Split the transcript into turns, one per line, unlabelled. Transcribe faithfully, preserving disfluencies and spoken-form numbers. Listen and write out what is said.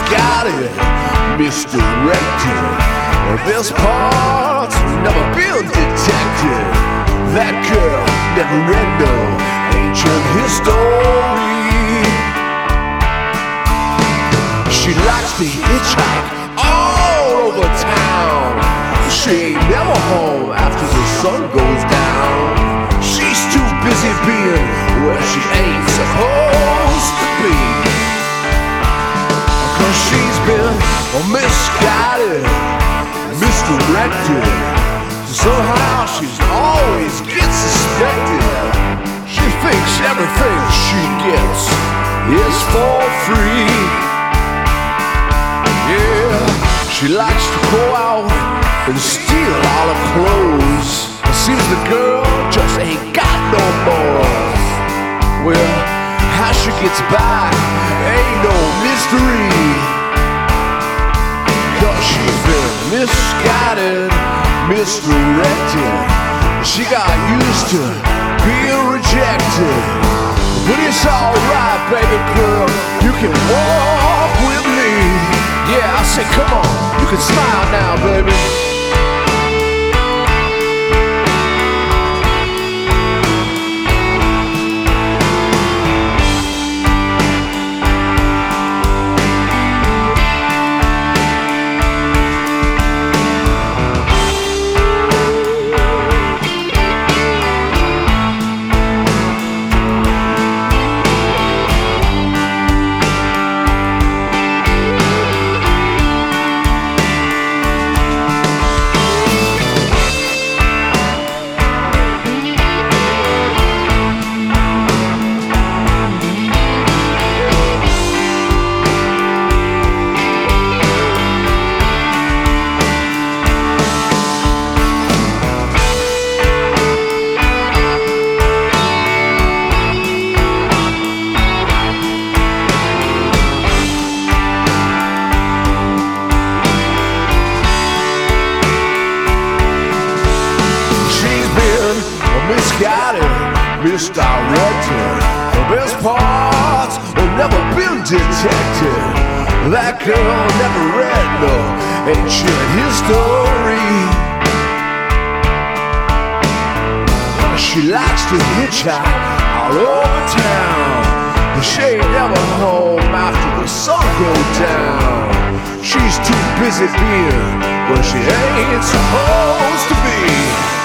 misguided, misdirected. This part's never been detected. That girl never read no ancient history. She likes to hitchhike all over town. She ain't never home after the sun goes down. She's too busy being where she ain't supposed to be. Cause she's been misguided, misdirected. Somehow she's always gets suspected. She thinks everything she gets is for free. Yeah, she likes to go out and steal all her clothes. It seems the girl just ain't got no more. Well, how she gets by ain't no mystery. Cause she's been misguided, misdirected. She got used to being rejected. But it's alright, baby girl, you can walk with me. Yeah, I say come on, you can smile now, baby. Misguided, misdirected. The best parts have never been detected. That girl never read no ancient history. She likes to hitchhike all over town. She ain't never home after the sun goes down. She's too busy being where she ain't supposed to be.